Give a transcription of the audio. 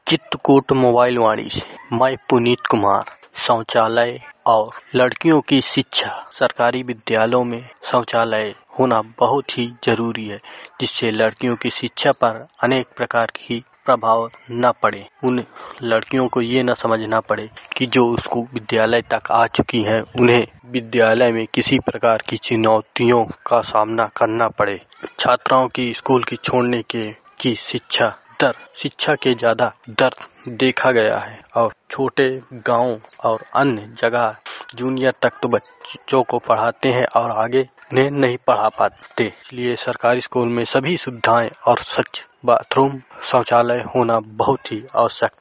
Chitrakoot mobile वाणी से मैं पुनीत कुमार। शौचालय और लड़कियों की शिक्षा। सरकारी विद्यालयों में शौचालय होना बहुत ही जरूरी है, जिससे लड़कियों की शिक्षा पर अनेक प्रकार की प्रभाव न पड़े। उन लड़कियों को ये न समझना पड़े कि जो उसको विद्यालय तक आ चुकी हैं, उन्हें विद्यालय में किसी प्रकार की चुनौतियों का सामना करना पड़े। छात्राओं की स्कूल की छोड़ने की शिक्षा के ज्यादा दर देखा गया है और छोटे गांव और अन्य जगह जूनियर तक तो बच्चों को पढ़ाते हैं और आगे उन्हें नहीं पढ़ा पाते। इसलिए सरकारी स्कूल में सभी सुविधाएं और स्वच्छ बाथरूम, शौचालय होना बहुत ही आवश्यक